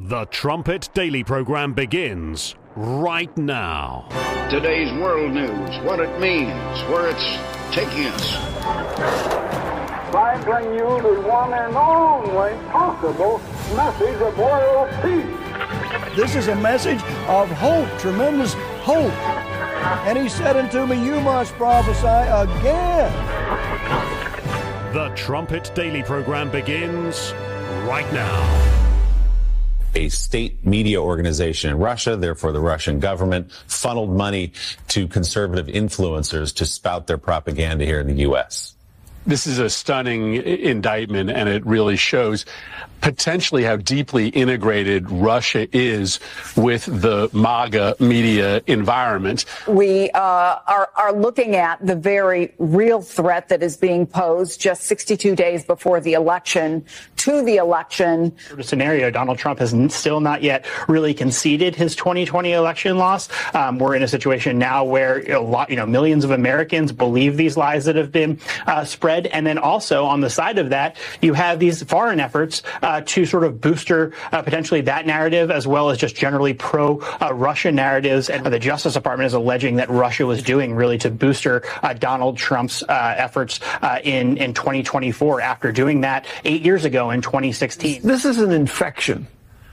The Trumpet Daily program begins right now. Today's world news, what it means, where it's taking us. I bring you the one and only possible message of world peace. This is a message of hope, tremendous hope. And he said unto me, you must prophesy again. The Trumpet Daily program begins right now. A state media organization in Russia, therefore the Russian government, funneled money to conservative influencers to spout their propaganda here in the U.S. This is a stunning indictment, and it really shows potentially how deeply integrated Russia is with the MAGA media environment. We are looking at the very real threat that is being posed just 62 days before the election to the election. The scenario, Donald Trump has still not yet really conceded his 2020 election loss. We're in a situation now where millions of Americans believe these lies that have been spread. And then also on the side of that, you have these foreign efforts to sort of booster potentially that narrative, as well as just generally pro-Russian narratives. And the Justice Department is alleging that Russia was doing really to booster Donald Trump's efforts in 2024 after doing that 8 years ago in 2016. This is an infection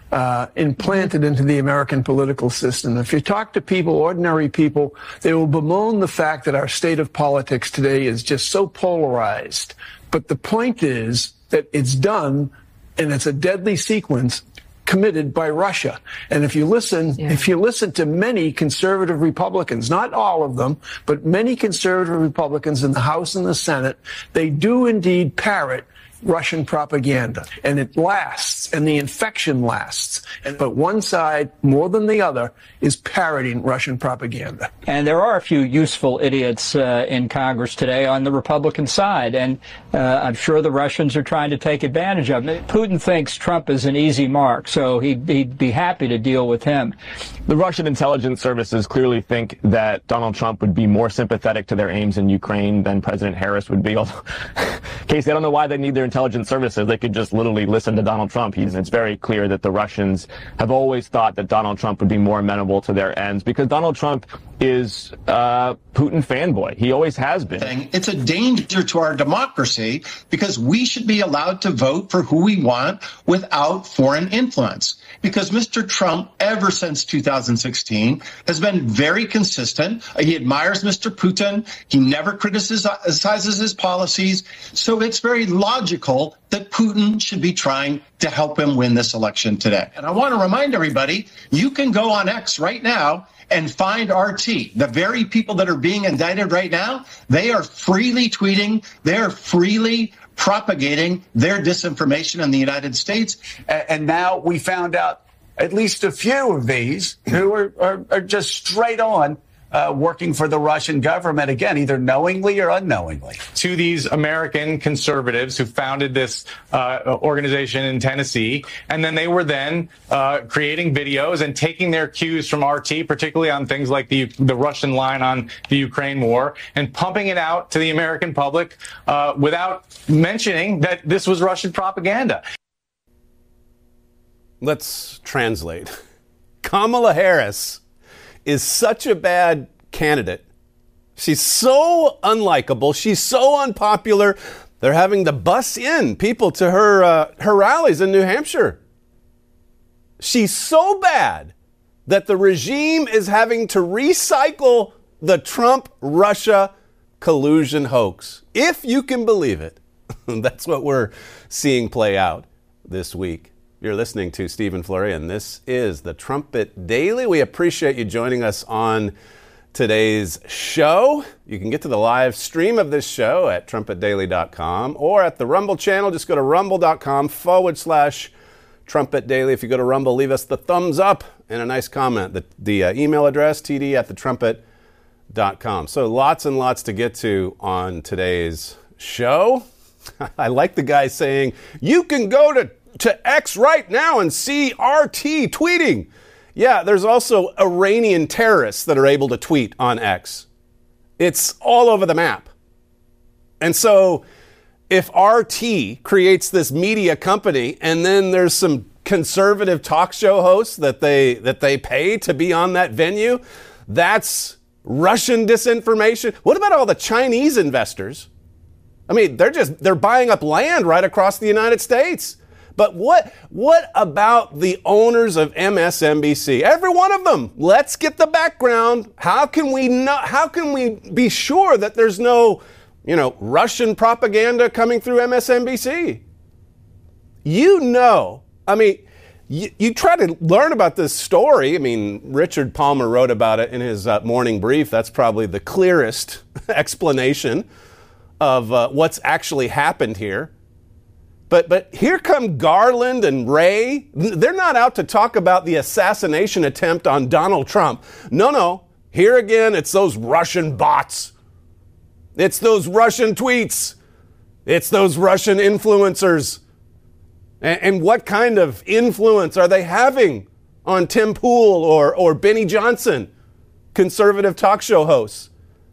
implanted into the American political system. If you talk to people, ordinary people, they will bemoan the fact that our state of politics today is just so polarized. But the point is that it's done, and it's a deadly sequence committed by Russia. And if you listen to many conservative Republicans, not all of them, but many conservative Republicans in the House and the Senate, they do indeed parrot Russian propaganda, and it lasts, and the infection lasts. But one side, more than the other, is parroting Russian propaganda. And there are a few useful idiots in Congress today on the Republican side, and I'm sure the Russians are trying to take advantage of it. Putin thinks Trump is an easy mark, so he'd be happy to deal with him. The Russian intelligence services clearly think that Donald Trump would be more sympathetic to their aims in Ukraine than President Harris would be. Although, Casey, I don't know why they need their intelligence services. They could just literally listen to Donald Trump. It's very clear that the Russians have always thought that Donald Trump would be more amenable to their ends because Donald Trump is Putin fanboy. He always has been. It's a danger to our democracy because we should be allowed to vote for who we want without foreign influence. Because Mr. Trump, ever since 2016, has been very consistent. He admires Mr. Putin. He never criticizes his policies. So it's very logical that Putin should be trying to help him win this election today. And I want to remind everybody, you can go on X right now and find RT. The very people that are being indicted right now, they are freely tweeting, they're freely propagating their disinformation in the United States. And now we found out at least a few of these who are just straight on working for the Russian government, again, either knowingly or unknowingly. To these American conservatives who founded this organization in Tennessee, and then they were then creating videos and taking their cues from RT, particularly on things like the Russian line on the Ukraine war, and pumping it out to the American public without mentioning that this was Russian propaganda. Let's translate. Kamala Harris is such a bad candidate. She's so unlikable. She's so unpopular. They're having to bus in people to her rallies in New Hampshire. She's so bad that the regime is having to recycle the Trump-Russia collusion hoax. If you can believe it. That's what we're seeing play out this week. You're listening to Stephen Flurry, and this is the Trumpet Daily. We appreciate you joining us on today's show. You can get to the live stream of this show at trumpetdaily.com or at the Rumble channel. Just go to rumble.com/Trumpet Daily. If you go to Rumble, leave us the thumbs up and a nice comment. The email address, td@thetrumpet.com. So lots and lots to get to on today's show. I like the guy saying, you can go to X right now and see RT tweeting. Yeah, there's also Iranian terrorists that are able to tweet on X. It's all over the map. And so if RT creates this media company and then there's some conservative talk show hosts that they pay to be on that venue, that's Russian disinformation. What about all the Chinese investors? I mean, they're buying up land right across the United States. But what about the owners of MSNBC? Every one of them. Let's get the background. How can we be sure that there's no, Russian propaganda coming through MSNBC? I mean, you try to learn about this story. I mean, Richard Palmer wrote about it in his morning brief. That's probably the clearest explanation of what's actually happened here. But here come Garland and Wray. They're not out to talk about the assassination attempt on Donald Trump. No. Here again, it's those Russian bots. It's those Russian tweets. It's those Russian influencers. And what kind of influence are they having on Tim Pool or Benny Johnson, conservative talk show hosts?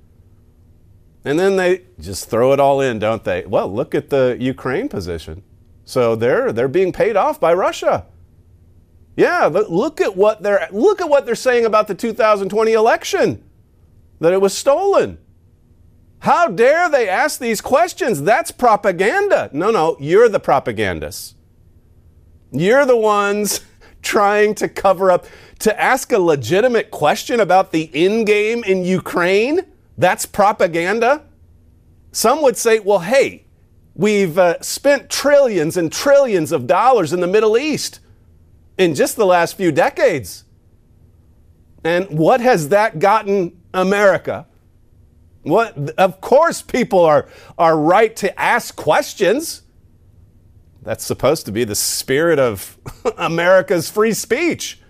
And then they just throw it all in, don't they? Well, look at the Ukraine position. So they're being paid off by Russia. Yeah, look at what they're saying about the 2020 election, that it was stolen. How dare they ask these questions? That's propaganda. No, you're the propagandists. You're the ones trying to cover up, to ask a legitimate question about the end game in Ukraine. That's propaganda. Some would say, well, hey, we've spent trillions and trillions of dollars in the Middle East in just the last few decades. And what has that gotten America? Of course, people are right to ask questions. That's supposed to be the spirit of America's free speech.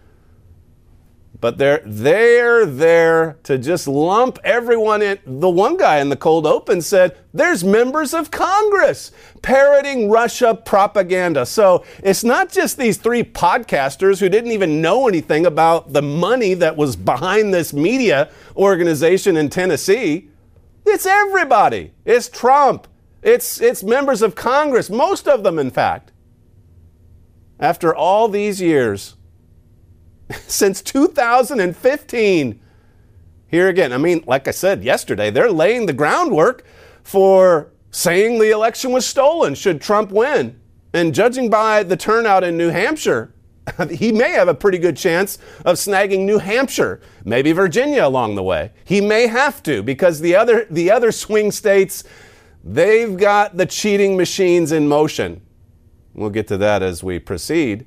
But they're there to just lump everyone in. The one guy in the cold open said, there's members of Congress parroting Russia propaganda. So it's not just these three podcasters who didn't even know anything about the money that was behind this media organization in Tennessee. It's everybody. It's Trump. It's members of Congress, most of them, in fact. After all these years, since 2015, here again, I mean, like I said yesterday, they're laying the groundwork for saying the election was stolen should Trump win. And judging by the turnout in New Hampshire, he may have a pretty good chance of snagging New Hampshire, maybe Virginia along the way. He may have to, because the other swing states, they've got the cheating machines in motion. We'll get to that as we proceed.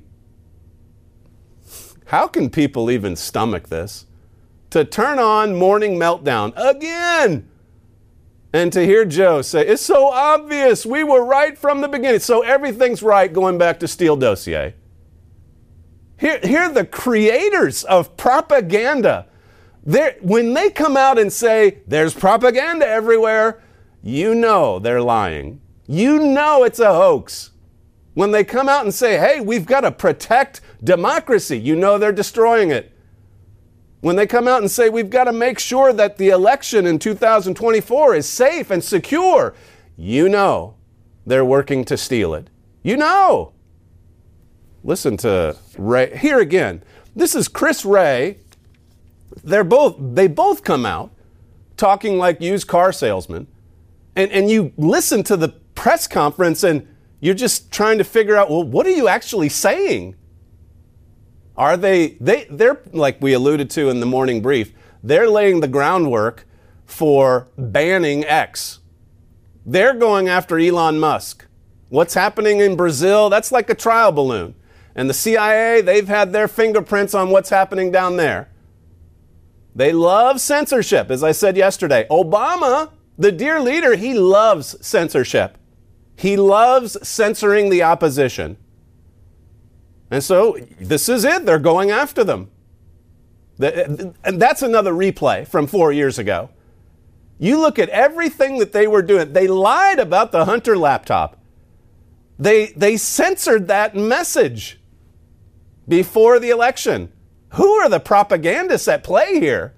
How can people even stomach this? To turn on Morning Meltdown again and to hear Joe say, it's so obvious, we were right from the beginning. So everything's right going back to Steele dossier. Here the creators of propaganda, when they come out and say, there's propaganda everywhere, you know they're lying. You know it's a hoax. When they come out and say, hey, we've got to protect democracy, you know they're destroying it. When they come out and say, we've got to make sure that the election in 2024 is safe and secure, you know they're working to steal it. You know. Listen to Wray. Here again, this is Chris Wray. They both come out talking like used car salesmen. And you listen to the press conference and you're just trying to figure out, well, what are you actually saying? Are they're like we alluded to in the morning brief, they're laying the groundwork for banning X. They're going after Elon Musk. What's happening in Brazil, that's like a trial balloon. And the CIA, they've had their fingerprints on what's happening down there. They love censorship, as I said yesterday. Obama, the dear leader, he loves censorship. He loves censoring the opposition. And so this is it. They're going after them. And that's another replay from 4 years ago. You look at everything that they were doing. They lied about the Hunter laptop. They censored that message before the election. Who are the propagandists at play here?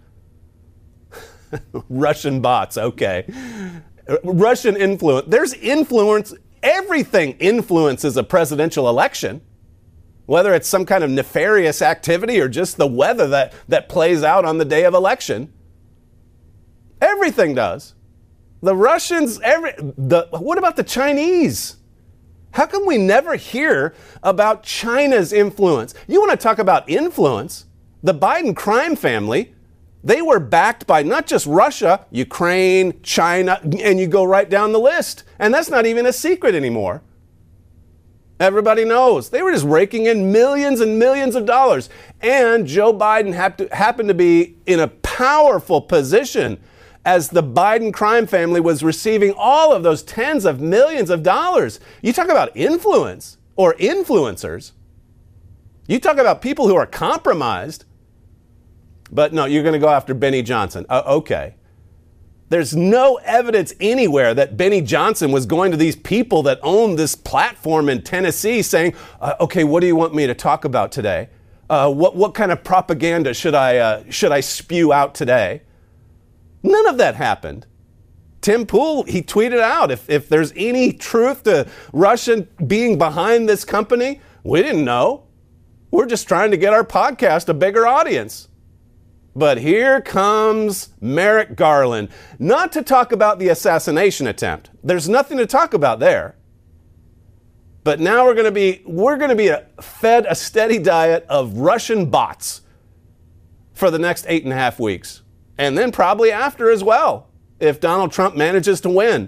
Russian bots, okay. Russian influence. There's influence. Everything influences a presidential election. whether it's some kind of nefarious activity or just the weather that plays out on the day of election. Everything does. The Russians, what about the Chinese? How come we never hear about China's influence? You want to talk about influence? The Biden crime family, they were backed by not just Russia, Ukraine, China, and you go right down the list. And that's not even a secret anymore. Everybody knows. They were just raking in millions and millions of dollars. And Joe Biden happened to be in a powerful position as the Biden crime family was receiving all of those tens of millions of dollars. You talk about influence or influencers. You talk about people who are compromised. But no, you're going to go after Benny Johnson. Okay. There's no evidence anywhere that Benny Johnson was going to these people that own this platform in Tennessee saying, okay, what do you want me to talk about today? What kind of propaganda should I spew out today? None of that happened. Tim Pool, he tweeted out, if there's any truth to Russia being behind this company, we didn't know. We're just trying to get our podcast a bigger audience. But here comes Merrick Garland, not to talk about the assassination attempt. There's nothing to talk about there. But now we're going to be fed a steady diet of Russian bots for the next 8.5 weeks. And then probably after as well, if Donald Trump manages to win.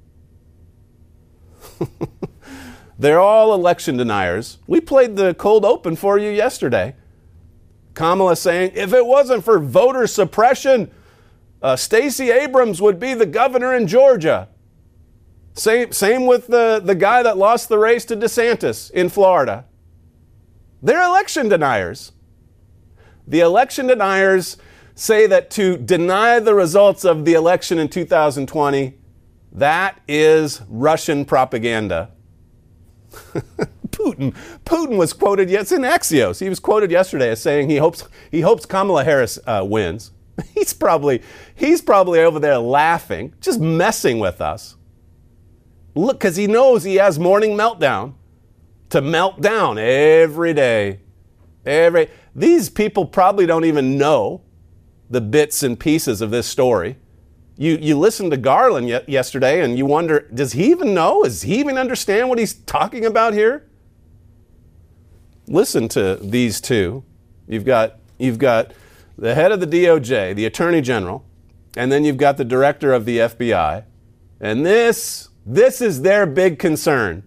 They're all election deniers. We played the cold open for you yesterday. Kamala saying, if it wasn't for voter suppression, Stacey Abrams would be the governor in Georgia. Same with the guy that lost the race to DeSantis in Florida. They're election deniers. The election deniers say that to deny the results of the election in 2020, that is Russian propaganda. Putin was quoted, it's in Axios. He was quoted yesterday as saying he hopes Kamala Harris wins. He's probably over there laughing, just messing with us. Look, because he knows he has morning meltdown to melt down every day. These people probably don't even know the bits and pieces of this story. You listened to Garland yesterday and you wonder, does he even know? Does he even understand what he's talking about here? Listen to these two. You've got the head of the DOJ, the Attorney General, and then you've got the director of the FBI. And this is their big concern.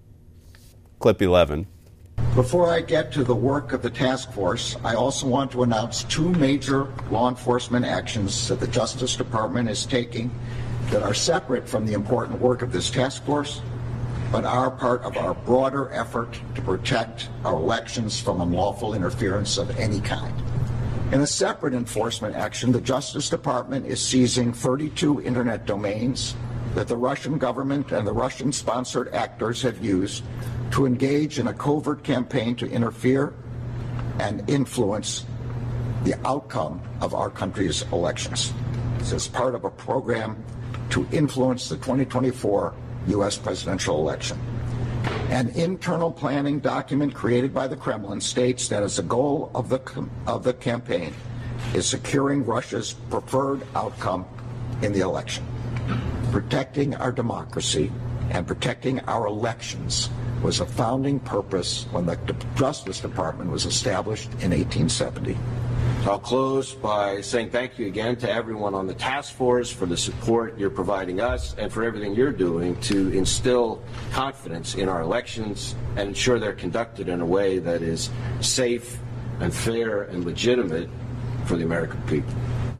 Clip 11. Before I get to the work of the task force, I also want to announce two major law enforcement actions that the Justice Department is taking that are separate from the important work of this task force, but are part of our broader effort to protect our elections from unlawful interference of any kind. In a separate enforcement action, the Justice Department is seizing 32 internet domains that the Russian government and the Russian-sponsored actors have used to engage in a covert campaign to interfere and influence the outcome of our country's elections. This is part of a program to influence the 2024 U.S. presidential election. An internal planning document created by the Kremlin states that as a goal of the campaign is securing Russia's preferred outcome in the election. Protecting our democracy and protecting our elections was a founding purpose when the Justice Department was established in 1870. I'll close by saying thank you again to everyone on the task force for the support you're providing us and for everything you're doing to instill confidence in our elections and ensure they're conducted in a way that is safe and fair and legitimate for the American people.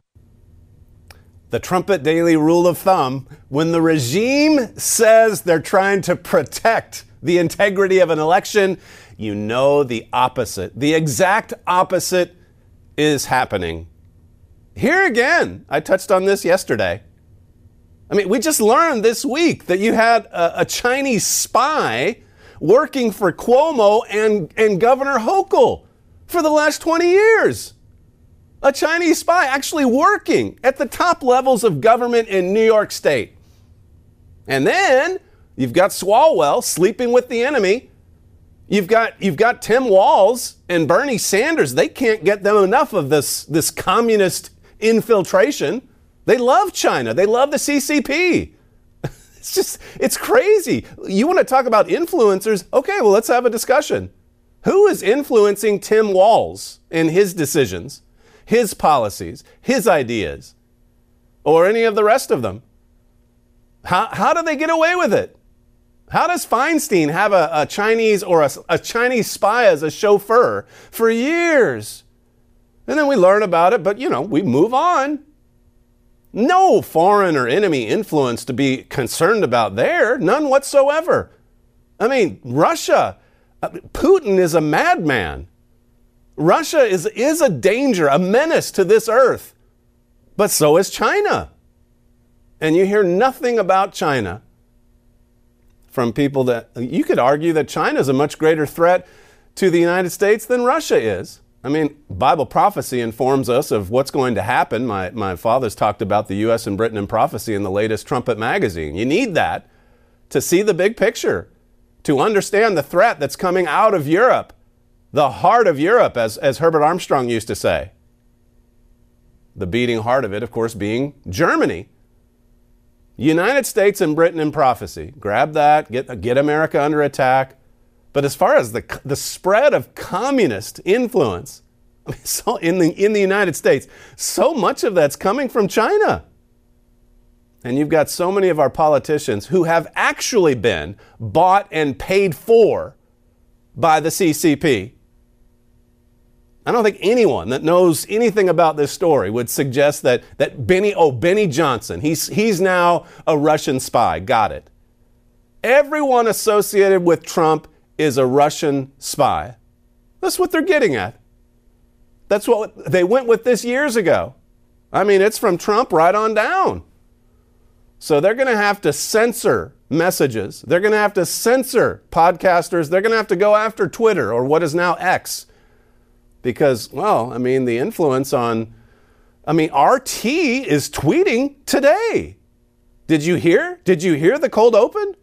The Trumpet Daily rule of thumb, when the regime says they're trying to protect the integrity of an election, you know the opposite. The exact opposite is happening. Here again, I touched on this yesterday. I mean, we just learned this week that you had a Chinese spy working for Cuomo and Governor Hochul for the last 20 years. A Chinese spy actually working at the top levels of government in New York State. And then you've got Swalwell sleeping with the enemy. You've got Tim Walz and Bernie Sanders. They can't get them enough of this communist infiltration. They love China. They love the CCP. It's crazy. You want to talk about influencers? Okay, well, let's have a discussion. Who is influencing Tim Walz in his decisions, his policies, his ideas, or any of the rest of them? How do they get away with it? How does Feinstein have a Chinese or a Chinese spy as a chauffeur for years? And then we learn about it, but, we move on. No foreign or enemy influence to be concerned about there. None whatsoever. I mean, Russia, Putin is a madman. Russia is a danger, a menace to this earth. But so is China. And you hear nothing about China from people that you could argue that China is a much greater threat to the United States than Russia is. I mean, Bible prophecy informs us of what's going to happen. My father's talked about the U.S. and Britain in prophecy in the latest Trumpet magazine. You need that to see the big picture, to understand the threat that's coming out of Europe, the heart of Europe, as Herbert Armstrong used to say. The beating heart of it, of course, being Germany. United States and Britain in prophecy. Grab that, get America under attack. But as far as the spread of communist influence, so in the United States, so much of that's coming from China. And you've got so many of our politicians who have actually been bought and paid for by the CCP. I don't think anyone that knows anything about this story would suggest that Benny Johnson, he's now a Russian spy. Got it. Everyone associated with Trump is a Russian spy. That's what they're getting at. That's what they went with this years ago. I mean, it's from Trump right on down. So they're going to have to censor messages. They're going to have to censor podcasters. They're going to have to go after Twitter, or what is now X. Because, well, I mean, the influence on, RT is tweeting today. Did you hear the cold open?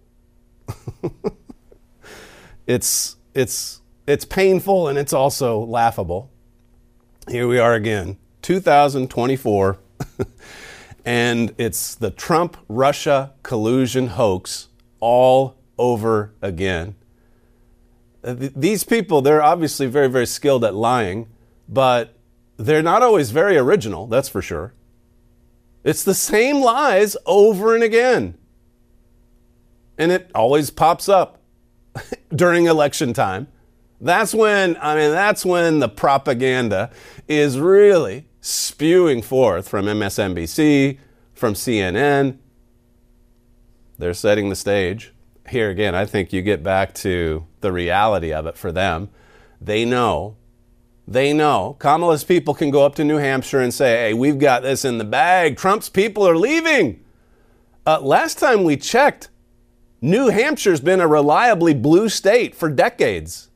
It's painful, and it's also laughable. Here we are again, 2024, and it's the Trump-Russia collusion hoax all over again. These people, they're obviously very, very skilled at lying, but they're not always very original, that's for sure. It's the same lies over and again. And it always pops up during election time. That's when the propaganda is really spewing forth from MSNBC, from CNN. They're setting the stage. Here again, I think you get back to the reality of it for them. They know. Kamala's people can go up to New Hampshire and say, hey, we've got this in the bag. Trump's people are leaving. Last time we checked, New Hampshire's been a reliably blue state for decades.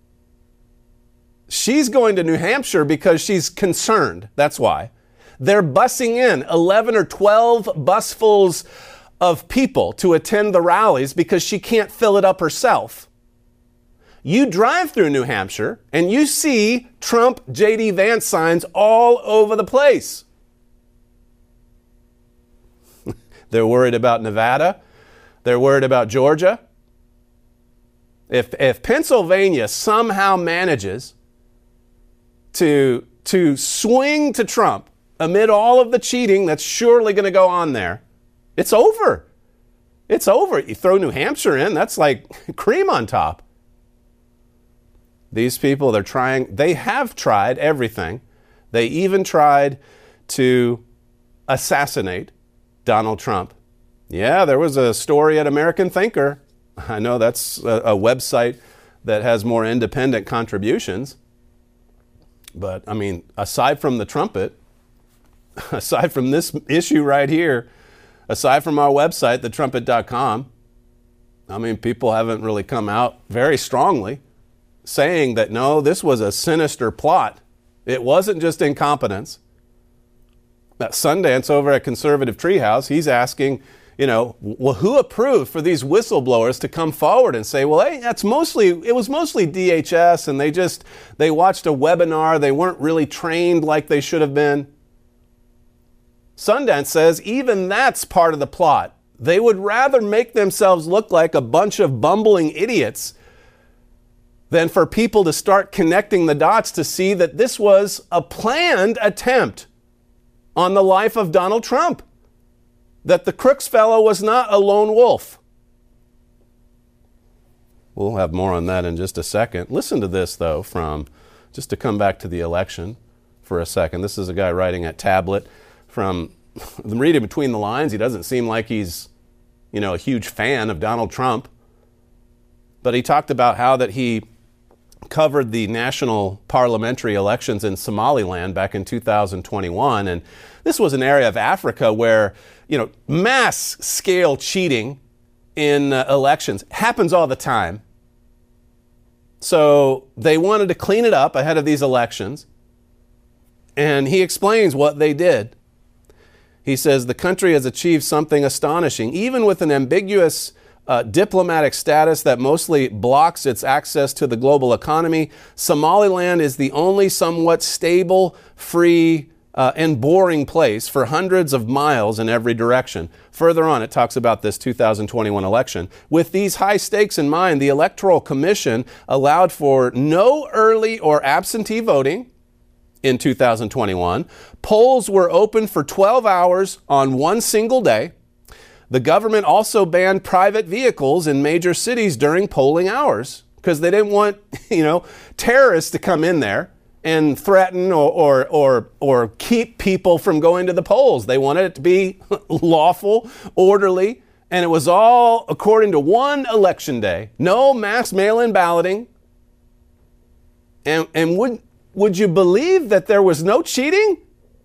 She's going to New Hampshire because she's concerned. That's why. They're busing in 11 or 12 busfuls of people to attend the rallies because she can't fill it up herself. You drive through New Hampshire and you see Trump J.D. Vance signs all over the place. They're worried about Nevada. They're worried about Georgia. If Pennsylvania somehow manages to swing to Trump amid all of the cheating that's surely going to go on there, it's over. It's over. You throw New Hampshire in, that's like cream on top. These people, they have tried everything. They even tried to assassinate Donald Trump. Yeah, there was a story at American Thinker. I know that's a website that has more independent contributions. But, aside from the trumpet, aside from this issue right here, aside from our website, thetrumpet.com, people haven't really come out very strongly saying that, no, this was a sinister plot. It wasn't just incompetence. That Sundance over at Conservative Treehouse, he's asking well, who approved for these whistleblowers to come forward and say, well, hey, it was mostly DHS and they watched a webinar. They weren't really trained like they should have been. Sundance says even that's part of the plot. They would rather make themselves look like a bunch of bumbling idiots than for people to start connecting the dots to see that this was a planned attempt on the life of Donald Trump. That the Crooks fellow was not a lone wolf. We'll have more on that in just a second. Listen to this, though, just to come back to the election for a second. This is a guy writing at Tablet. From reading between the lines, he doesn't seem like he's, a huge fan of Donald Trump. But he talked about how that he covered the national parliamentary elections in Somaliland back in 2021. And this was an area of Africa where, mass scale cheating in elections happens all the time. So they wanted to clean it up ahead of these elections. And he explains what they did. He says the country has achieved something astonishing, even with an ambiguous diplomatic status that mostly blocks its access to the global economy. Somaliland is the only somewhat stable, free, and boring place for hundreds of miles in every direction. Further on, it talks about this 2021 election. With these high stakes in mind, the Electoral Commission allowed for no early or absentee voting in 2021. Polls were open for 12 hours on one single day. The government also banned private vehicles in major cities during polling hours because they didn't want, terrorists to come in there and threaten or keep people from going to the polls. They wanted it to be lawful, orderly, and it was all according to one election day. No mass mail-in balloting. And would you believe that there was no cheating?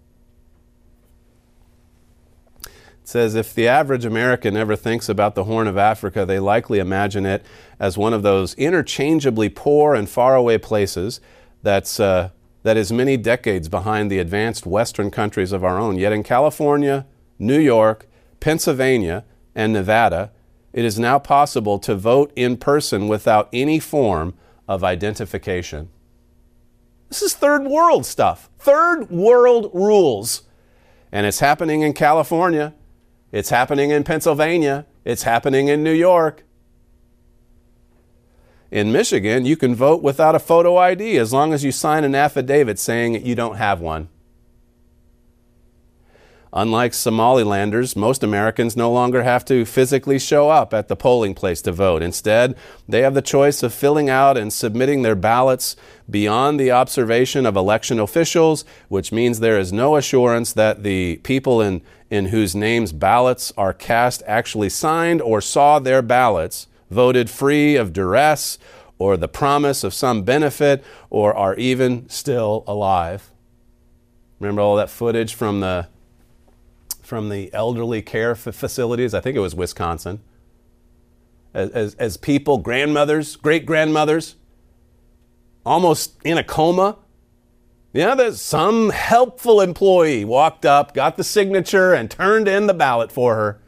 It says if the average American ever thinks about the Horn of Africa, they likely imagine it as one of those interchangeably poor and faraway places that is many decades behind the advanced Western countries of our own. Yet in California, New York, Pennsylvania, and Nevada, it is now possible to vote in person without any form of identification. This is third world stuff. Third world rules. And it's happening in California. It's happening in Pennsylvania. It's happening in New York. In Michigan, you can vote without a photo ID as long as you sign an affidavit saying you don't have one. Unlike Somalilanders, most Americans no longer have to physically show up at the polling place to vote. Instead, they have the choice of filling out and submitting their ballots beyond the observation of election officials, which means there is no assurance that the people in whose names ballots are cast actually signed or saw their ballots, voted free of duress or the promise of some benefit, or are even still alive. Remember all that footage from the elderly care facilities? I think it was Wisconsin. As people, grandmothers, great-grandmothers, almost in a coma. There's some helpful employee walked up, got the signature, and turned in the ballot for her.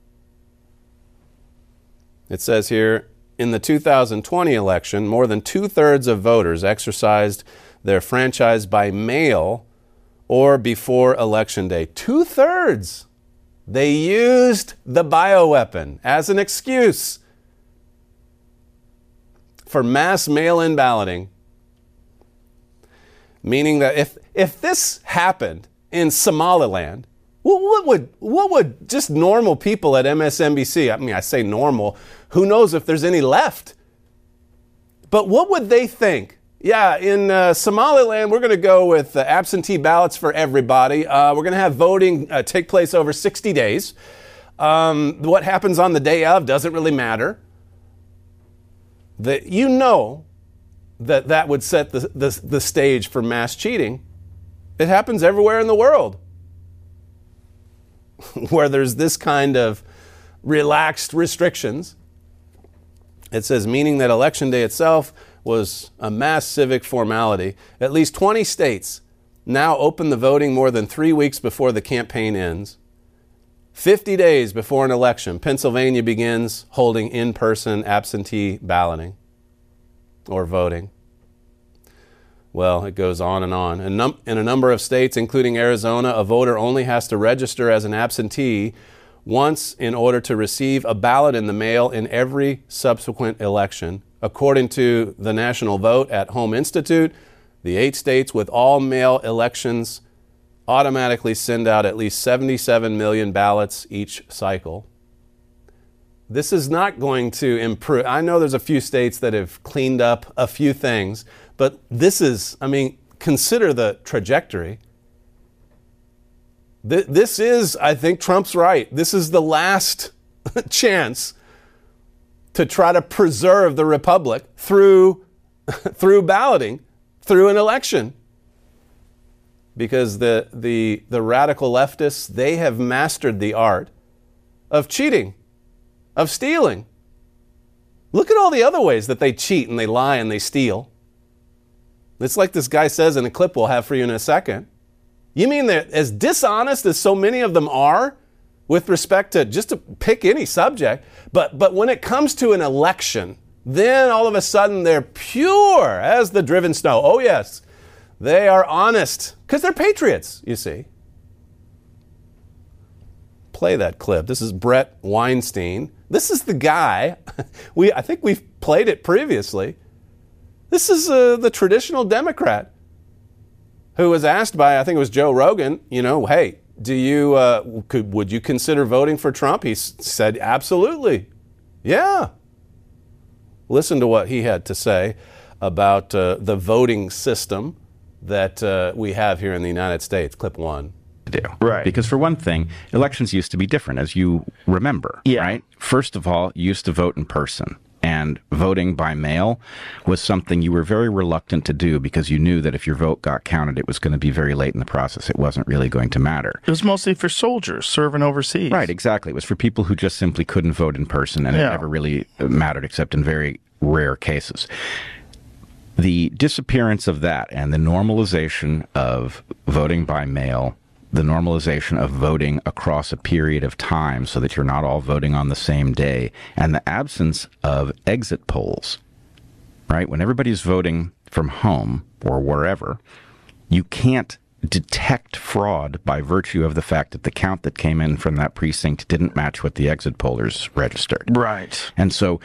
It says here, in the 2020 election, more than 2/3 of voters exercised their franchise by mail or before Election Day. 2/3! They used the bioweapon as an excuse for mass mail-in balloting. Meaning that if this happened in Somaliland, what would just normal people at MSNBC, I say normal, who knows if there's any left, but what would they think? Yeah, in Somaliland, we're going to go with absentee ballots for everybody. We're going to have voting take place over 60 days. What happens on the day of doesn't really matter. That that would set the stage for mass cheating. It happens everywhere in the world where there's this kind of relaxed restrictions. It says, meaning that Election Day itself was a mass civic formality. At least 20 states now open the voting more than 3 weeks before the campaign ends. 50 days before an election, Pennsylvania begins holding in-person absentee balloting or voting. Well, it goes on and on. In a number of states, including Arizona, a voter only has to register as an absentee once in order to receive a ballot in the mail in every subsequent election. According to the National Vote at Home Institute, the 8 states with all mail elections automatically send out at least 77 million ballots each cycle. This is not going to improve. I know there's a few states that have cleaned up a few things, but this is, consider the trajectory. This is, I think Trump's right. This is the last chance to try to preserve the republic through balloting, through an election. Because the radical leftists, they have mastered the art of cheating, of stealing. Look at all the other ways that they cheat and they lie and they steal. It's like this guy says in a clip we'll have for you in a second. You mean they're as dishonest as so many of them are with respect to just to pick any subject, but when it comes to an election, then all of a sudden they're pure as the driven snow. Oh yes, they are honest because they're patriots, you see. Play that clip. This is Brett Weinstein. This is the guy. I think we've played it previously. This is the traditional Democrat who was asked by, I think it was Joe Rogan, hey, would you consider voting for Trump? He said, absolutely. Yeah. Listen to what he had to say about the voting system that we have here in the United States. Clip 1. Right. Because for one thing, elections used to be different, as you remember, right? First of all, you used to vote in person. And voting by mail was something you were very reluctant to do because you knew that if your vote got counted, it was going to be very late in the process. It wasn't really going to matter. It was mostly for soldiers serving overseas. Right, exactly. It was for people who just simply couldn't vote in person, and it never really mattered except in very rare cases. The disappearance of that and the normalization of voting by mail, the normalization of voting across a period of time so that you're not all voting on the same day, and the absence of exit polls, right? When everybody's voting from home or wherever, you can't detect fraud by virtue of the fact that the count that came in from that precinct didn't match what the exit pollers registered. Right. And so,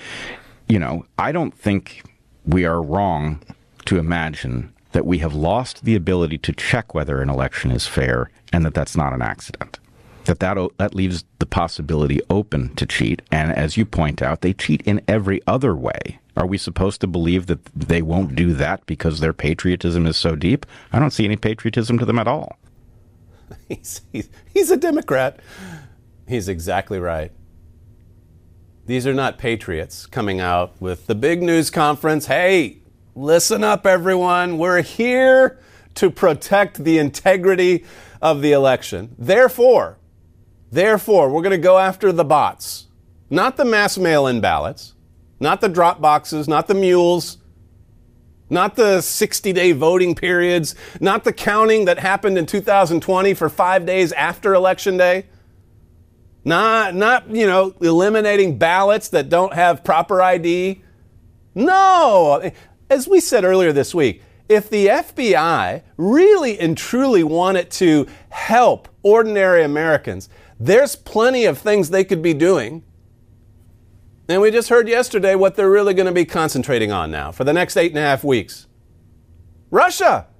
I don't think we are wrong to imagine that we have lost the ability to check whether an election is fair and that that's not an accident. That leaves the possibility open to cheat. And as you point out, they cheat in every other way. Are we supposed to believe that they won't do that because their patriotism is so deep? I don't see any patriotism to them at all. He's a Democrat. He's exactly right. These are not patriots coming out with the big news conference. Hey, listen up, everyone. We're here to protect the integrity of the election. Therefore, we're going to go after the bots, not the mass mail-in ballots, not the drop boxes, not the mules, not the 60-day voting periods, not the counting that happened in 2020 for 5 days after Election Day. Not eliminating ballots that don't have proper ID. No. As we said earlier this week, if the FBI really and truly wanted to help ordinary Americans, there's plenty of things they could be doing. And we just heard yesterday what they're really going to be concentrating on now for the next 8.5 weeks. Russia.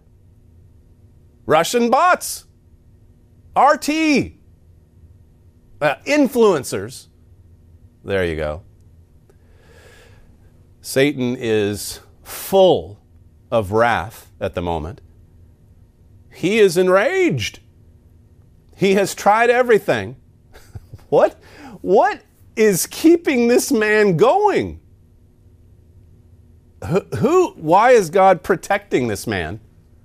Russian bots. RT. Influencers. There you go. Satan is full of wrath at the moment. He is enraged. He has tried everything. What is keeping this man going? Why is God protecting this man?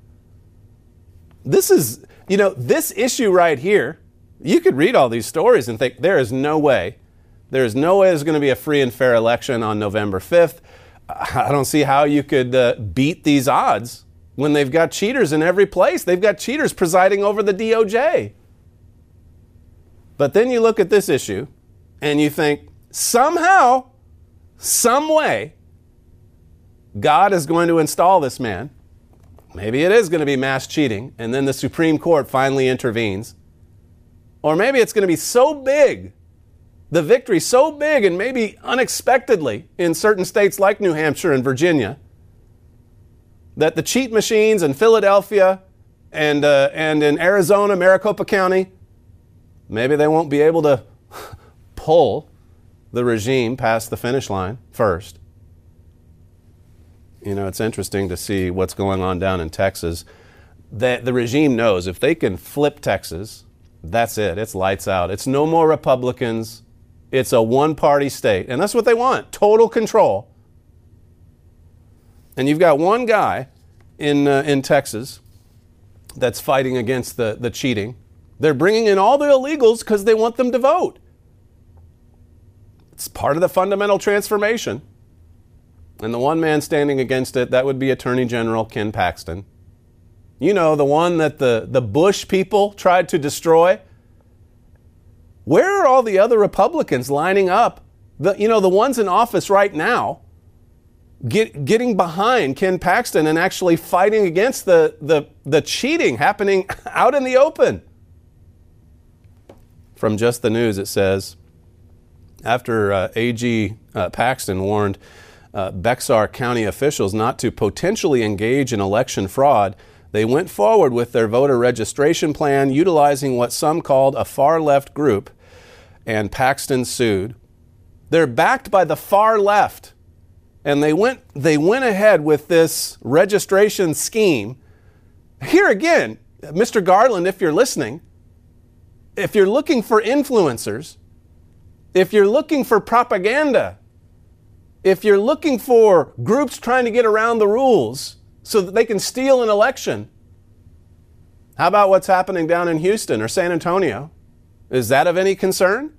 This is, this issue right here, you could read all these stories and think there is no way there's going to be a free and fair election on November 5th. I don't see how you could beat these odds when they've got cheaters in every place. They've got cheaters presiding over the DOJ. But then you look at this issue and you think, somehow, some way, God is going to install this man. Maybe it is going to be mass cheating, and then the Supreme Court finally intervenes. Or maybe it's going to be so big, the victory so big and maybe unexpectedly in certain states like New Hampshire and Virginia, that the cheat machines in Philadelphia and in Arizona, Maricopa County, maybe they won't be able to pull the regime past the finish line first. You know, it's interesting to see what's going on down in Texas. The regime knows if they can flip Texas, that's it. It's lights out. It's no more Republicans. It's a one-party state. And that's what they want, total control. And you've got one guy in Texas that's fighting against the cheating. They're bringing in all the illegals because they want them to vote. It's part of the fundamental transformation. And the one man standing against it, that would be Attorney General Ken Paxton. You know, the one that the Bush people tried to destroy. Where are all the other Republicans lining up? The ones in office right now, getting behind Ken Paxton and actually fighting against the cheating happening out in the open. From Just the News, it says, after AG Paxton warned Bexar County officials not to potentially engage in election fraud, they went forward with their voter registration plan utilizing what some called a far-left group, and Paxton sued. They're backed by the far left, and they went ahead with this registration scheme. Here again, Mr. Garland, if you're listening, if you're looking for influencers, if you're looking for propaganda, if you're looking for groups trying to get around the rules so that they can steal an election, how about what's happening down in Houston or San Antonio? Is that of any concern?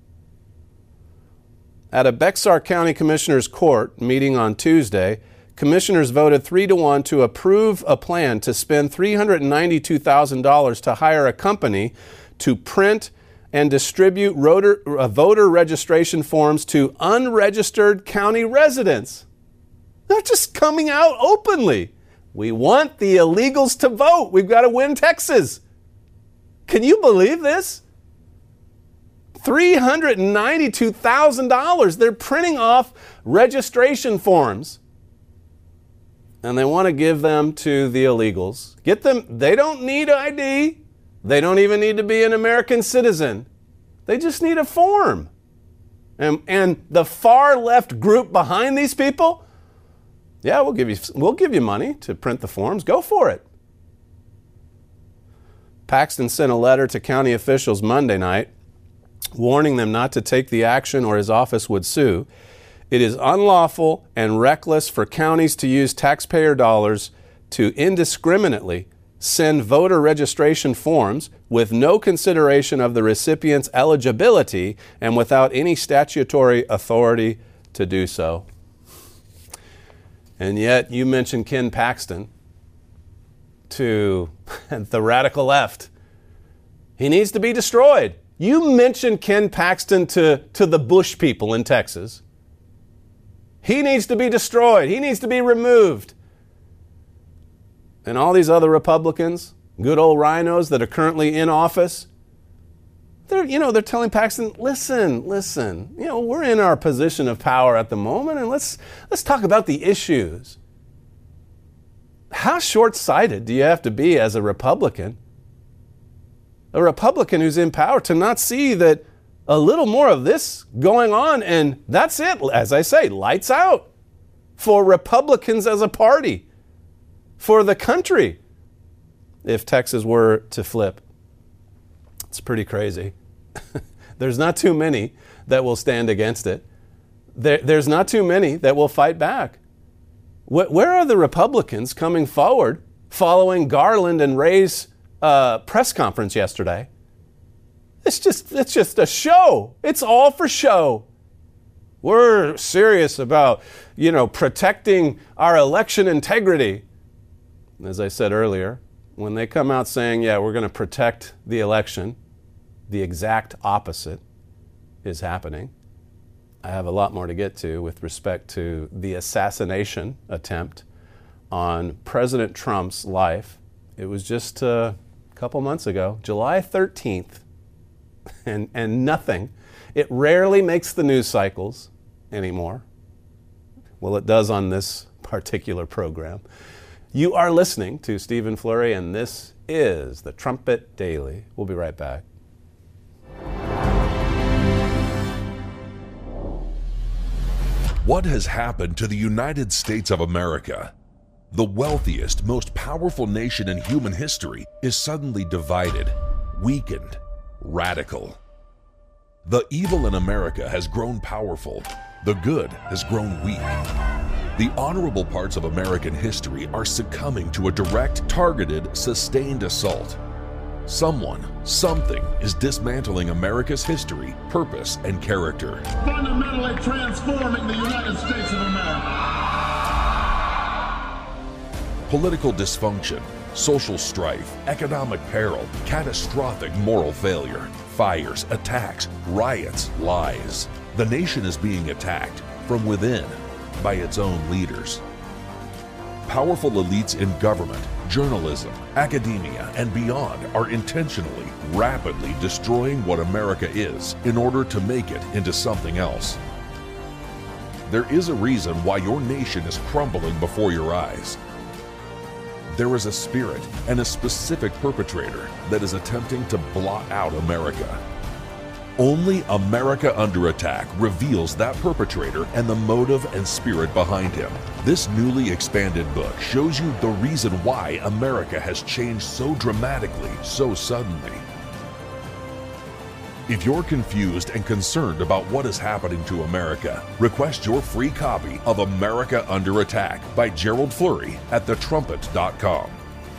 At a Bexar County Commissioner's Court meeting on Tuesday, commissioners voted 3-1 to approve a plan to spend $392,000 to hire a company to print and distribute voter registration forms to unregistered county residents. They're just coming out openly. We want the illegals to vote. We've got to win Texas. Can you believe this? $392,000. They're printing off registration forms. And they want to give them to the illegals. Get them. They don't need ID. They don't even need to be an American citizen. They just need a form. And the far left group behind these people, yeah, we'll give you money to print the forms. Go for it. Paxton sent a letter to county officials Monday night warning them not to take the action or his office would sue. It is unlawful and reckless for counties to use taxpayer dollars to indiscriminately send voter registration forms with no consideration of the recipient's eligibility and without any statutory authority to do so. And yet you mentioned Ken Paxton to the radical left. He needs to be destroyed. You mentioned Ken Paxton to the Bush people in Texas. He needs to be destroyed. He needs to be removed. And all these other Republicans, good old rhinos that are currently in office, they're telling Paxton, listen, we're in our position of power at the moment, and let's talk about the issues. How short-sighted do you have to be as a Republican? A Republican who's in power to not see that a little more of this going on, and that's it, as I say, lights out for Republicans as a party, for the country, if Texas were to flip. It's pretty crazy. There's not too many that will stand against it. There's not too many that will fight back. Where are the Republicans coming forward following Garland and Ray's press conference yesterday? It's just a show. It's all for show. We're serious about, protecting our election integrity. As I said earlier, when they come out saying, yeah, we're going to protect the election, the exact opposite is happening. I have a lot more to get to with respect to the assassination attempt on President Trump's life. It was just a couple months ago, July 13th, and nothing. It rarely makes the news cycles anymore. Well, it does on this particular program. You are listening to Stephen Flurry, and this is the Trumpet Daily. We'll be right back. What has happened to the United States of America? The wealthiest, most powerful nation in human history is suddenly divided, weakened, radical. The evil in America has grown powerful. The good has grown weak. The honorable parts of American history are succumbing to a direct, targeted, sustained assault. Someone, something is dismantling America's history, purpose, and character. Fundamentally transforming the United States of America. Political dysfunction, social strife, economic peril, catastrophic moral failure, fires, attacks, riots, lies. The nation is being attacked from within by its own leaders. Powerful elites in government, journalism, academia, and beyond are intentionally, rapidly destroying what America is in order to make it into something else. There is a reason why your nation is crumbling before your eyes. There is a spirit and a specific perpetrator that is attempting to blot out America. Only America Under Attack reveals that perpetrator and the motive and spirit behind him. This newly expanded book shows you the reason why America has changed so dramatically, so suddenly. If you're confused and concerned about what is happening to America, request your free copy of America Under Attack by Gerald Flurry at thetrumpet.com.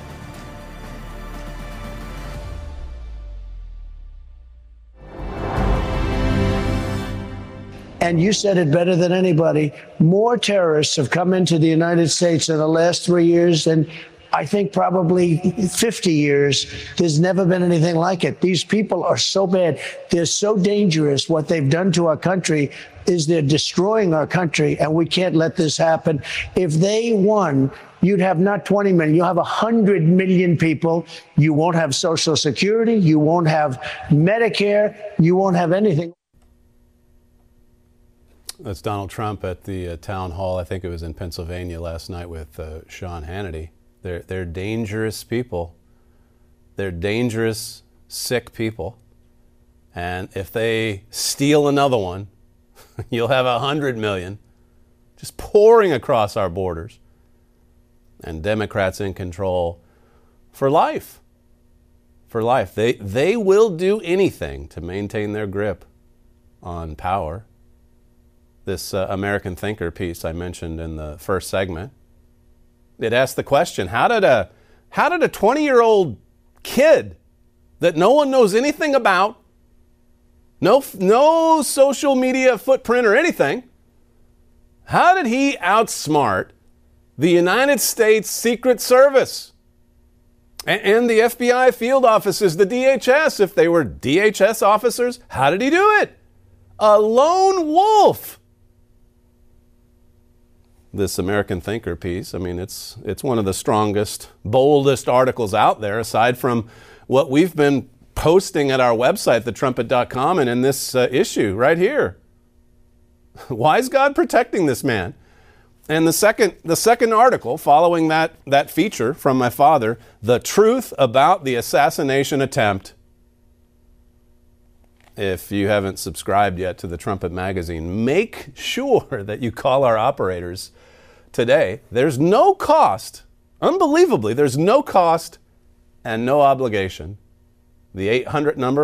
And you said it better than anybody. More terrorists have come into the United States in the last 3 years than I think probably 50 years. There's never been anything like it. These people are so bad. They're so dangerous. What they've done to our country is they're destroying our country, and we can't let this happen. If they won, you'd have not 20 million, you'll have 100 million people. You won't have Social Security. You won't have Medicare. You won't have anything. That's Donald Trump at the town hall. I think it was in Pennsylvania last night with Sean Hannity. They're dangerous people. They're dangerous, sick people. And if they steal another one, you'll have 100 million just pouring across our borders. And Democrats in control for life. For life. They will do anything to maintain their grip on power. This American Thinker piece I mentioned in the first segment, it asked the question, how did a 20-year-old kid that no one knows anything about, no social media footprint or anything, how did he outsmart the United States Secret Service and the FBI field officers, the DHS, if they were DHS officers? How did he do it? A lone wolf. This American Thinker piece, I mean, it's one of the strongest, boldest articles out there, aside from what we've been posting at our website, thetrumpet.com, and in this issue right here. Why is God protecting this man? And the second article, following that feature from my father, The Truth About the Assassination Attempt. If you haven't subscribed yet to the Trumpet magazine, make sure that you call our operators today. There's no cost. Unbelievably, there's no cost and no obligation. The 800 number,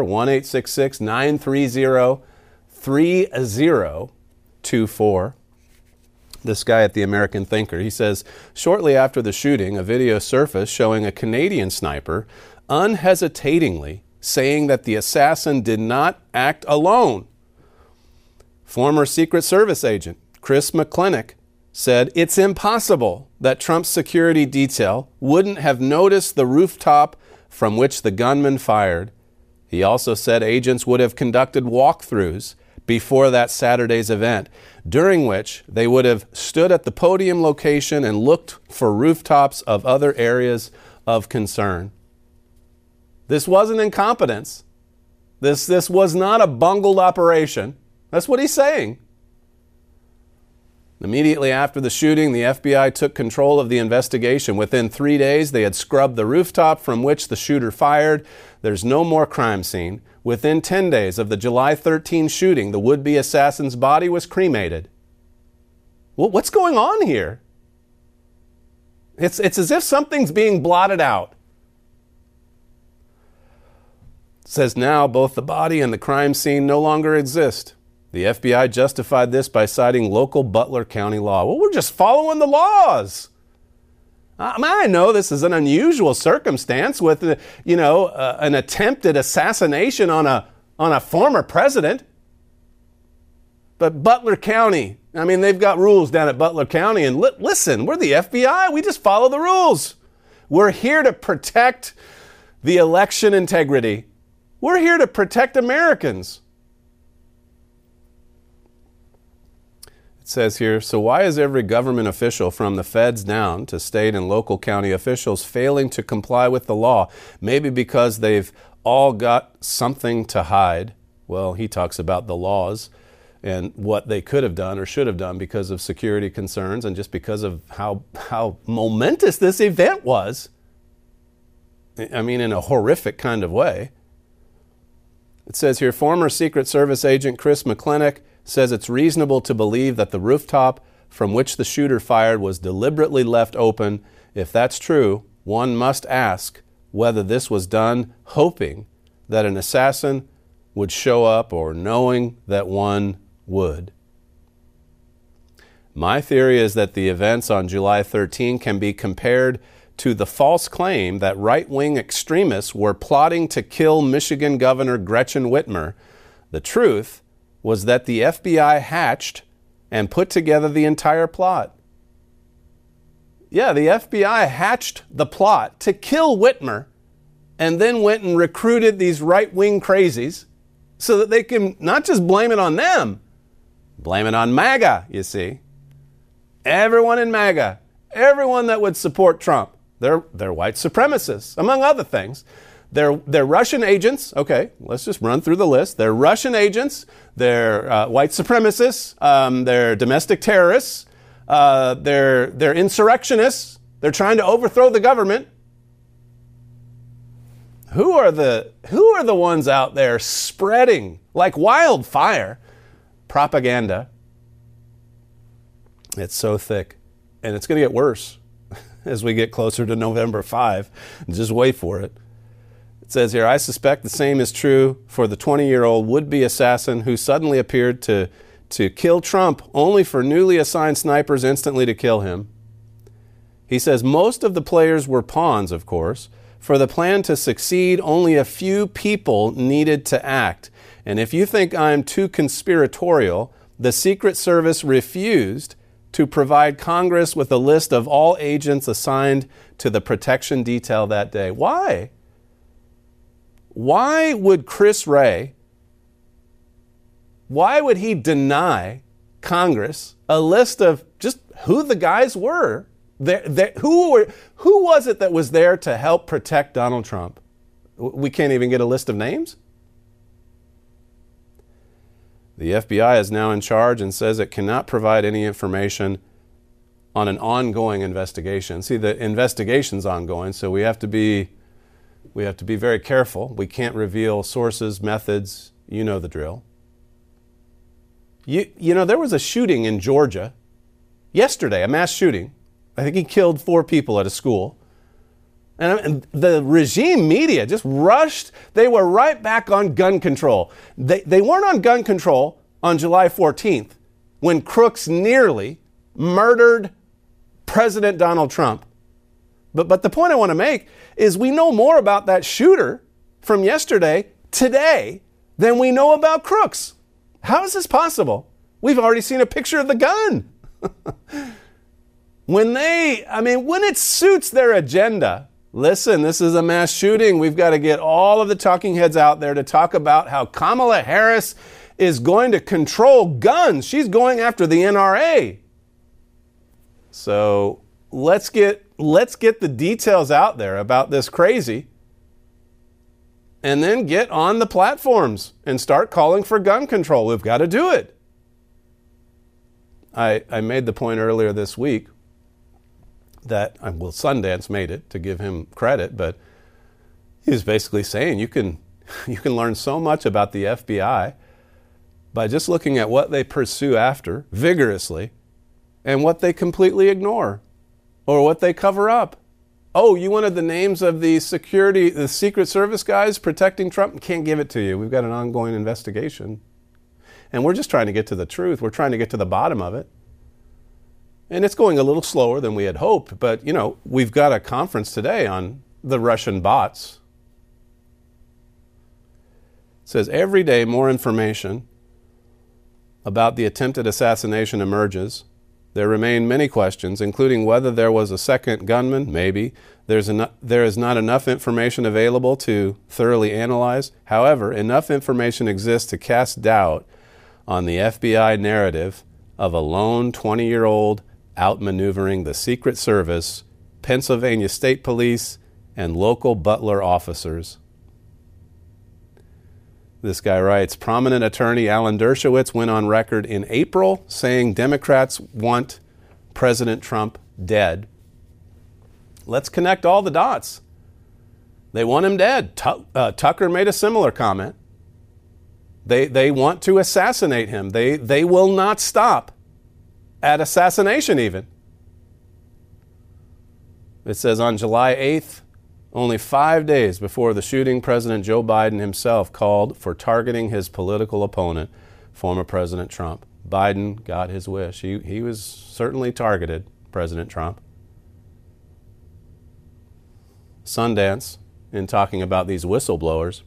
1-866-930-3024. This guy at the American Thinker, he says, shortly after the shooting, a video surfaced showing a Canadian sniper unhesitatingly saying that the assassin did not act alone. Former Secret Service agent Chris McClintock said it's impossible that Trump's security detail wouldn't have noticed the rooftop from which the gunman fired. He also said agents would have conducted walkthroughs before that Saturday's event, during which they would have stood at the podium location and looked for rooftops of other areas of concern. This wasn't incompetence. This was not a bungled operation. That's what he's saying. Immediately after the shooting, the FBI took control of the investigation. Within 3 days, they had scrubbed the rooftop from which the shooter fired. There's no more crime scene. Within 10 days of the July 13 shooting, the would-be assassin's body was cremated. Well, what's going on here? It's as if something's being blotted out. It says now both the body and the crime scene no longer exist. The FBI justified this by citing local Butler County law. Well, we're just following the laws. I know this is an unusual circumstance with, an attempted assassination on a former president. But Butler County, they've got rules down at Butler County. And listen, we're the FBI. We just follow the rules. We're here to protect the election integrity. We're here to protect Americans. It says here, so why is every government official from the feds down to state and local county officials failing to comply with the law? Maybe because they've all got something to hide. Well, he talks about the laws and what they could have done or should have done because of security concerns and just because of how momentous this event was. In a horrific kind of way. It says here, former Secret Service agent Chris McClintock says it's reasonable to believe that the rooftop from which the shooter fired was deliberately left open. If that's true, one must ask whether this was done hoping that an assassin would show up or knowing that one would. My theory is that the events on July 13 can be compared to the false claim that right-wing extremists were plotting to kill Michigan Governor Gretchen Whitmer. The truth was that the FBI hatched and put together the entire plot. Yeah, the FBI hatched the plot to kill Whitmer and then went and recruited these right-wing crazies so that they can not just blame it on them, blame it on MAGA, you see. Everyone in MAGA, everyone that would support Trump, they're white supremacists, among other things. They're Russian agents. Okay, let's just run through the list. They're Russian agents. They're white supremacists. They're domestic terrorists. They're insurrectionists. They're trying to overthrow the government. Who are the ones out there spreading like wildfire propaganda? It's so thick, and it's going to get worse as we get closer to November 5. Just wait for it. It says here, I suspect the same is true for the 20-year-old would-be assassin who suddenly appeared to kill Trump only for newly assigned snipers instantly to kill him. He says most of the players were pawns, of course. For the plan to succeed, only a few people needed to act. And if you think I'm too conspiratorial, the Secret Service refused to provide Congress with a list of all agents assigned to the protection detail that day. Why? Why would Chris Wray, why would he deny Congress a list of just who the guys were? Who was it that was there to help protect Donald Trump? We can't even get a list of names? The FBI is now in charge and says it cannot provide any information on an ongoing investigation. See, the investigation's ongoing, so we have to be very careful. We can't reveal sources, methods. You know the drill. You know, there was a shooting in Georgia yesterday, a mass shooting. I think he killed 4 people at a school. And the regime media just rushed. They were right back on gun control. They weren't on gun control on July 14th when crooks nearly murdered President Donald Trump. But the point I want to make is we know more about that shooter from yesterday today than we know about crooks. How is this possible? We've already seen a picture of the gun. When it suits their agenda, listen, this is a mass shooting. We've got to get all of the talking heads out there to talk about how Kamala Harris is going to control guns. She's going after the NRA. So let's get the details out there about this crazy, and then get on the platforms and start calling for gun control. We've got to do it. I made the point earlier this week that, well, Sundance made it, to give him credit, but he was basically saying you can learn so much about the FBI by just looking at what they pursue after vigorously and what they completely ignore or what they cover up. Oh, you wanted the names of the Secret Service guys protecting Trump? Can't give it to you. We've got an ongoing investigation. And we're just trying to get to the truth. We're trying to get to the bottom of it. And it's going a little slower than we had hoped. But, we've got a conference today on the Russian bots. It says every day more information about the attempted assassination emerges. There remain many questions, including whether there was a second gunman. Maybe. There is not enough information available to thoroughly analyze. However, enough information exists to cast doubt on the FBI narrative of a lone 20-year-old outmaneuvering the Secret Service, Pennsylvania State Police, and local Butler officers. This guy writes, prominent attorney Alan Dershowitz went on record in April saying Democrats want President Trump dead. Let's connect all the dots. They want him dead. Tucker made a similar comment. They want to assassinate him. They will not stop at assassination even. It says on July 8th, only 5 days before the shooting, President Joe Biden himself called for targeting his political opponent, former President Trump. Biden got his wish. He was certainly targeted, President Trump. Sundance, in talking about these whistleblowers,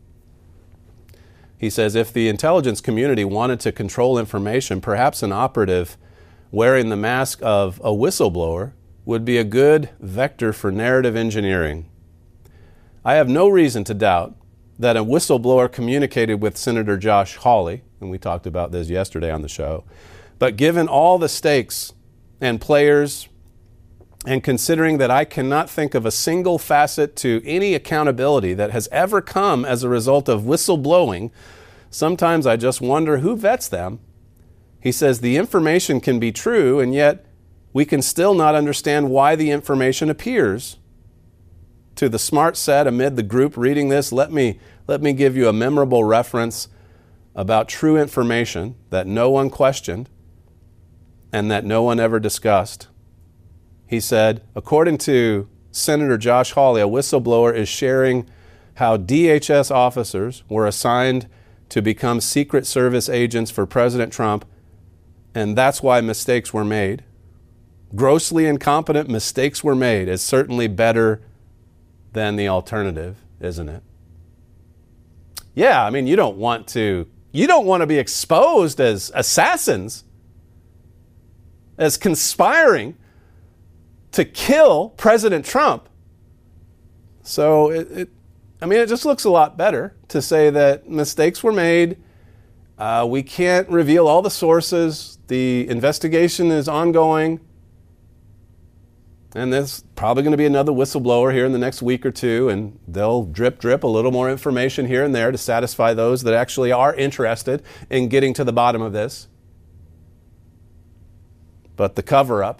he says if the intelligence community wanted to control information, perhaps an operative wearing the mask of a whistleblower would be a good vector for narrative engineering. I have no reason to doubt that a whistleblower communicated with Senator Josh Hawley, and we talked about this yesterday on the show, but given all the stakes and players, and considering that I cannot think of a single facet to any accountability that has ever come as a result of whistleblowing, sometimes I just wonder who vets them. He says the information can be true, and yet we can still not understand why the information appears. To the smart set amid the group reading this, let me give you a memorable reference about true information that no one questioned and that no one ever discussed. He said, according to Senator Josh Hawley, a whistleblower is sharing how DHS officers were assigned to become Secret Service agents for President Trump, and that's why mistakes were made. Grossly incompetent mistakes were made is certainly better than the alternative, isn't it? Yeah, I mean, you don't want to be exposed as assassins, as conspiring to kill President Trump. So it just looks a lot better to say that mistakes were made. We can't reveal all the sources. The investigation is ongoing. And there's probably going to be another whistleblower here in the next week or two, and they'll drip a little more information here and there to satisfy those that actually are interested in getting to the bottom of this. But the cover-up,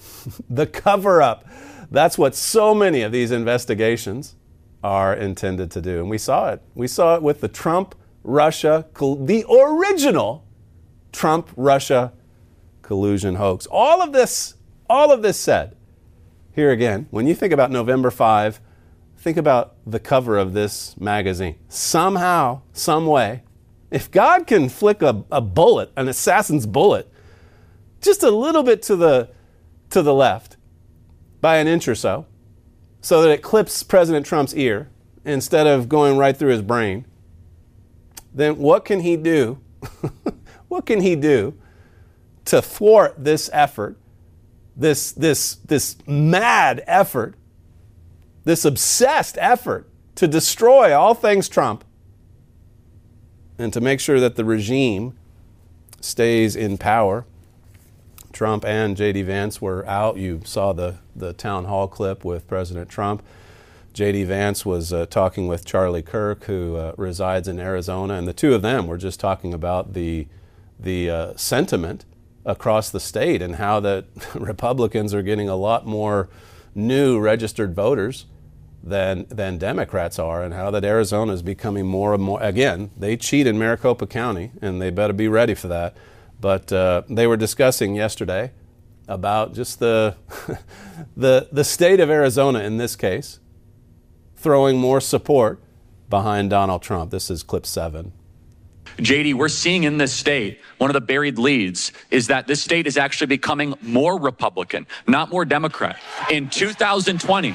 that's what so many of these investigations are intended to do. And we saw it. We saw it with the the original Trump-Russia collusion hoax. All of this said, here again, when you think about November 5, think about the cover of this magazine. Somehow, some way, if God can flick a bullet, an assassin's bullet, just a little bit to the left by an inch or so that it clips President Trump's ear instead of going right through his brain, then what can he do? What can he do to thwart this effort? This mad effort this obsessed effort to destroy all things Trump and to make sure that the regime stays in power. Trump and J.D. Vance were out. You saw the town hall clip with President Trump. J.D. Vance was talking with Charlie Kirk, who resides in Arizona, and the two of them were just talking about the sentiment across the state and how that Republicans are getting a lot more new registered voters than Democrats are, and how that Arizona is becoming more and more. Again, they cheat in Maricopa County, and they better be ready for that. But they were discussing yesterday about just the state of Arizona in this case, throwing more support behind Donald Trump. This is clip 7. JD, we're seeing in this state, one of the buried leads is that this state is actually becoming more Republican, not more Democrat. In 2020,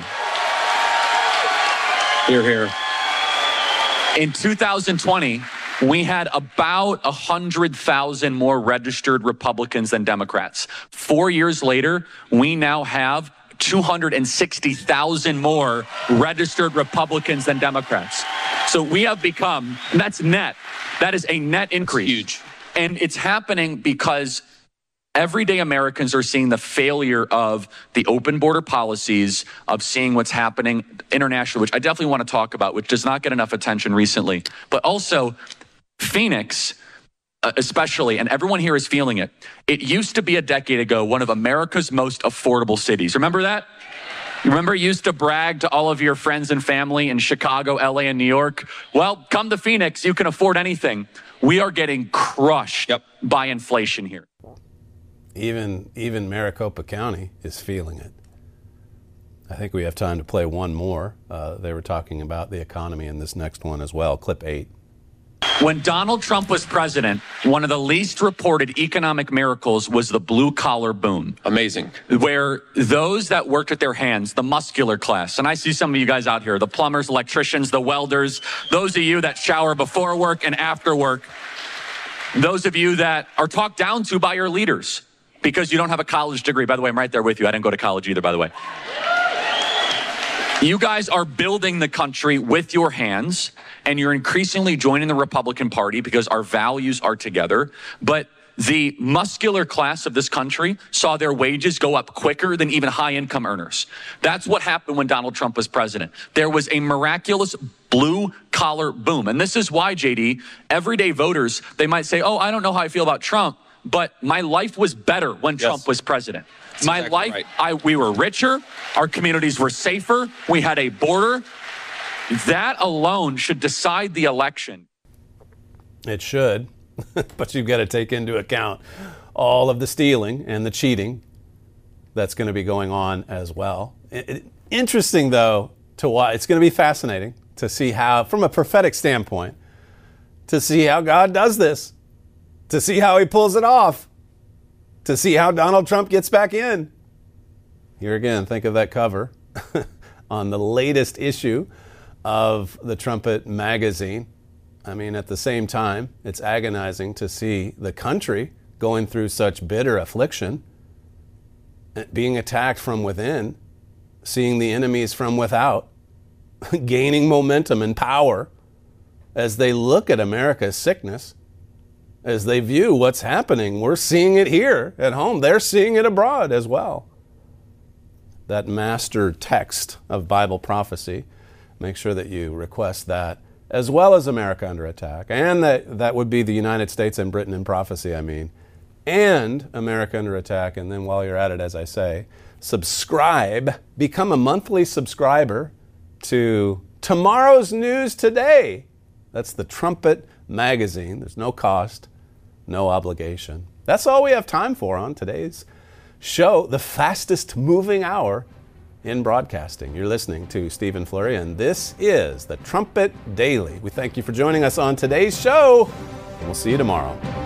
here. In 2020, we had about 100,000 more registered Republicans than Democrats. 4 years later, we now have 260,000 more registered Republicans than Democrats. So we have become, and that's net, that is a net increase. Huge. And it's happening because everyday Americans are seeing the failure of the open border policies, of seeing what's happening internationally, which I definitely want to talk about, which does not get enough attention recently. But also, Phoenix, especially, and everyone here is feeling it. It used to be a decade ago one of America's most affordable cities. Remember that? Remember you used to brag to all of your friends and family in Chicago, LA, and New York? Well, come to Phoenix, you can afford anything. We are getting crushed by inflation here. Even Maricopa County is feeling it. I think we have time to play one more. They were talking about the economy in this next one as well. Clip 8. When Donald Trump was president, one of the least reported economic miracles was the blue-collar boom. Amazing. Where those that worked with their hands, the muscular class, and I see some of you guys out here, the plumbers, electricians, the welders, those of you that shower before work and after work, those of you that are talked down to by your leaders because you don't have a college degree. By the way, I'm right there with you. I didn't go to college either, by the way. You guys are building the country with your hands, and you're increasingly joining the Republican Party because our values are together. But the muscular class of this country saw their wages go up quicker than even high-income earners. That's what happened when Donald Trump was president. There was a miraculous blue-collar boom. And this is why, JD, everyday voters, they might say, oh, I don't know how I feel about Trump, but my life was better when Trump was president. That's my life, right. We were richer, our communities were safer, we had a border. That alone should decide the election. It should, but you've got to take into account all of the stealing and the cheating that's going to be going on as well. Interesting, though, to watch. It's going to be fascinating to see how, from a prophetic standpoint, to see how God does this, to see how he pulls it off, to see how Donald Trump gets back in. Here again, think of that cover on the latest issue of the Trumpet magazine. I mean, at the same time, it's agonizing to see the country going through such bitter affliction, being attacked from within, seeing the enemies from without, gaining momentum and power as they look at America's sickness, as they view what's happening. We're seeing it here at home. They're seeing it abroad as well. That master text of Bible prophecy, make sure that you request that, as well as America Under Attack. And that would be the United States and Britain in Prophecy, and America Under Attack. And then while you're at it, as I say, subscribe, become a monthly subscriber to Tomorrow's News Today. That's the Trumpet magazine. There's no cost, no obligation. That's all we have time for on today's show, the fastest moving hour in broadcasting. You're listening to Stephen Flurry, and this is the Trumpet Daily. We thank you for joining us on today's show, and we'll see you tomorrow.